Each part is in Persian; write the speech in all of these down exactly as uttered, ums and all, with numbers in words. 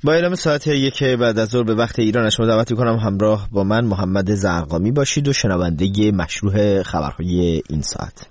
با اعلام ساعت یک بعد از ظهر به وقت ایران شما دعوت می‌کنم همراه با من محمد زرقامی باشید و شنونده مشروع خبرهای این ساعت.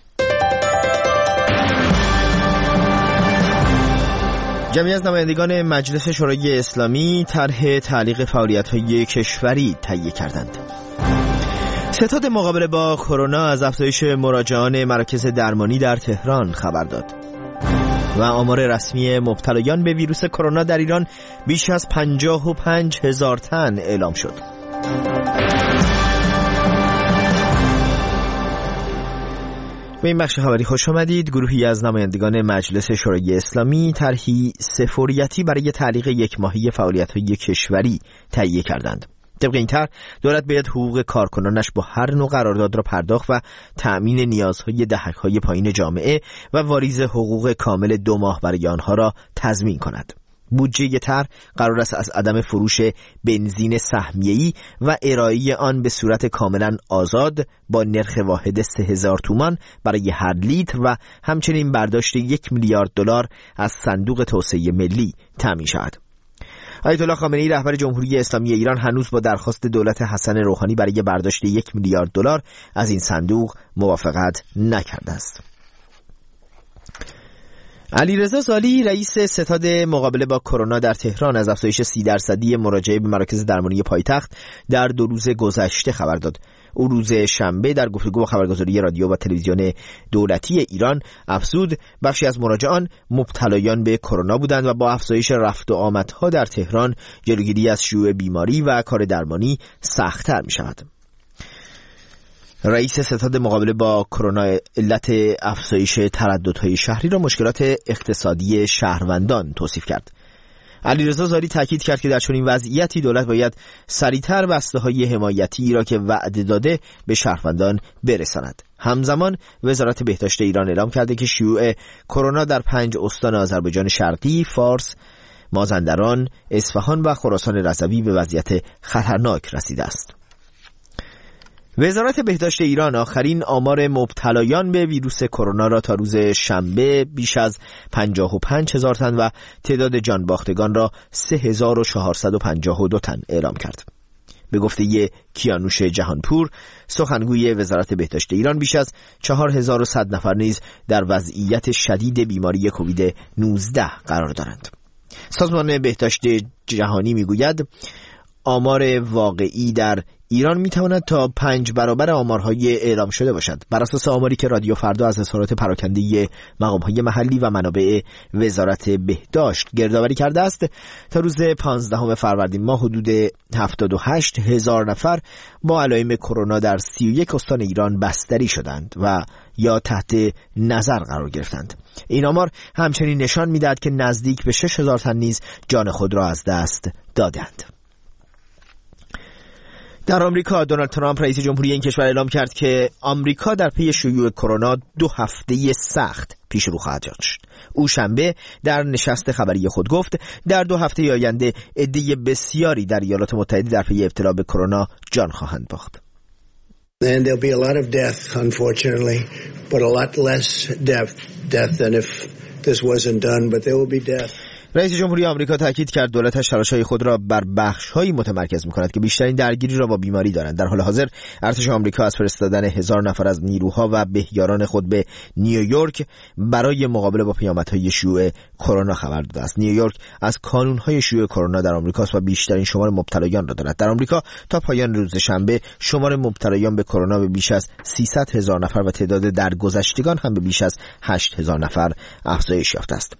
جمعی از نمایندگان مجلس شورای اسلامی طرح تعلیق فعالیت‌های کشوری تهیه کردند. ستاد مقابله با کرونا از افزایش مراجعان مراکز درمانی در تهران خبر داد. و آمار رسمی مبتلایان به ویروس کرونا در ایران بیش از پنجاه و پنج هزار تن اعلام شد. به این بخش خبری خوش آمدید. گروهی از نمایندگان مجلس شورای اسلامی طرحی سفوریتی برای تعلیق یک ماهی فعالیت‌های کشوری تهیه کردند. طبق این طرح دولت باید حقوق کارکنانش با هر نوع قرارداد را پرداخت و تأمین نیازهای دهک‌های پایین جامعه و واریز حقوق کامل دو ماه برای آنها را تضمین کند. بودجه طرح قرار است از عدم فروش بنزین سهمیه‌ای و ارائه آن به صورت کاملا آزاد با نرخ واحد سه هزار تومان برای هر لیتر و همچنین برداشت یک میلیارد دلار از صندوق توسعه ملی تامین شود. آیت الله خامنه‌ای رهبر جمهوری اسلامی ایران هنوز با درخواست دولت حسن روحانی برای برداشت یک میلیارد دلار از این صندوق موافقت نکرده است. علیرضا زالی رئیس ستاد مقابله با کرونا در تهران از افزایش سی درصدی مراجعه به مراکز درمانی پایتخت در دو روز گذشته خبر داد. او روز شنبه در گفتگو با خبرگزاری رادیو و تلویزیون دولتی ایران افزود بخشی از مراجعان مبتلایان به کرونا بودند و با افزایش رفت و آمدها در تهران جلوگیری از شیوع بیماری و کار درمانی سخت‌تر می‌شود. رئیس ستاد مقابله با کرونا علت افزایش ترددهای شهری را مشکلات اقتصادی شهروندان توصیف کرد. علیرضا زالی تاکید کرد که در چنین وضعیتی دولت باید سریعتر بسته‌های حمایتی را که وعده داده به شهروندان برساند. همزمان وزارت بهداشت ایران اعلام کرده که شیوع کرونا در پنج استان آذربایجان شرقی، فارس، مازندران، اصفهان و خراسان رضوی به وضعیت خطرناک رسیده است. وزارت بهداشت ایران آخرین آمار مبتلایان به ویروس کرونا را تا روز شنبه بیش از پنجاه و پنج هزار تن و تعداد جانباختگان را سه هزار و چهارصد و پنجاه و دو تن اعلام کرد. به گفته کیانوش جهانپور سخنگوی وزارت بهداشت ایران بیش از چهار هزار و صد نفر نیز در وضعیت شدید بیماری کووید نوزده قرار دارند. سازمان بهداشت جهانی میگوید آمار واقعی در ایران میتواند تا پنج برابر آمارهای اعلام شده باشد. بر اساس آماری که رادیو فردا از اظهارات پراکنده مقامهای محلی و منابع وزارت بهداشت گردآوری کرده است، تا روز پانزدهم فروردین ماه حدود هفتاد و هشت هزار نفر با علائم کرونا در سی و یک استان ایران بستری شدند و یا تحت نظر قرار گرفتند. این آمار همچنین نشان میدهد که نزدیک به شش هزار تن نیز جان خود را از دست دادند. در آمریکا دونالد ترامپ رئیس جمهوری این کشور اعلام کرد که آمریکا در پی شیوع کرونا دو هفته سخت پیش رو خواهد داشت. او شنبه در نشست خبری خود گفت در دو هفته آینده عده بسیاری در ایالات متحده در پی ابتلا به کرونا جان خواهند باخت. And there'll be a lot of death, unfortunately, but a lot less death, death than if this wasn't done, but there will be death. رئیس جمهوری آمریکا تاکید کرد دولتش تلاش‌های خود را بر بخش‌هایی متمرکز می‌کند که بیشترین درگیری را با بیماری دارند. در حال حاضر ارتش آمریکا از فرستادن هزار نفر از نیروها و بهیاران خود به نیویورک برای مقابله با پیامدهای شیوع کرونا خبر داده است. نیویورک از کانون‌های شیوع کرونا در آمریکا است و بیشترین شمار مبتلایان را دارد. در آمریکا تا پایان روز شنبه شمار مبتلایان به کرونا به بیش از سیصد هزار نفر و تعداد درگذشتگان هم به بیش از هشت هزار نفر افزایش یافته است.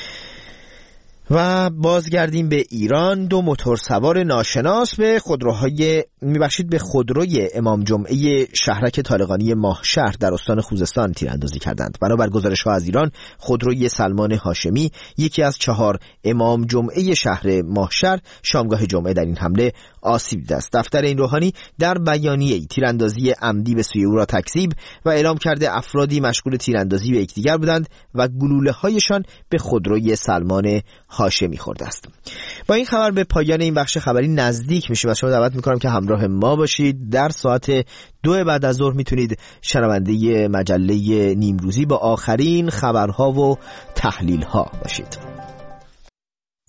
و بازگردیم به ایران. دو موتورسوار ناشناس به خودروهای میبخشید به خودروی امام جمعه شهرک طالقانی ماهشهر در استان خوزستان تیراندازی کردند. بنابر گزارش‌ها از ایران خودروی سلمان هاشمی یکی از چهار امام جمعه شهر ماهشهر شامگاه جمعه در این حمله آسیب دیده است. دفتر این روحانی در بیانیه‌ای تیراندازی عمدی به سوی او را تکذیب و اعلام کرده افرادی مشغول تیراندازی به یکدیگر بودند و گلوله‌هایشان به خودروی سلمان هاشمی خورده است. با این خبر به پایان این بخش خبری نزدیک میشیم. از شما دعوت میکنم که همراه ما باشید. در ساعت دو بعد از ظهر میتونید شنونده مجله نیمروزی با آخرین خبرها و تحلیل‌ها باشید.